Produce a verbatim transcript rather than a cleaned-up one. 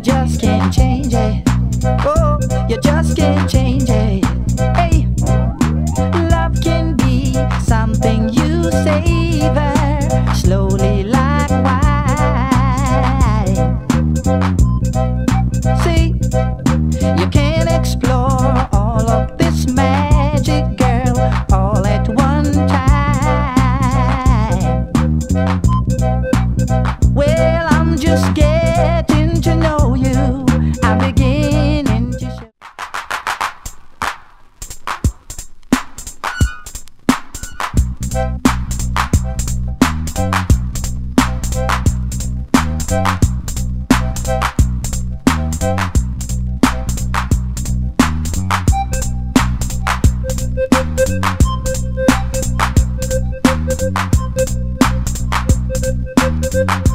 just can't change it. Oh, you just can't change it. Hey, love can be something you savor slowly like wine. See, you can't explore all of this magic, girl, all at one time. Well, I'm just getting to know you. I'm beginning to show. Thank you.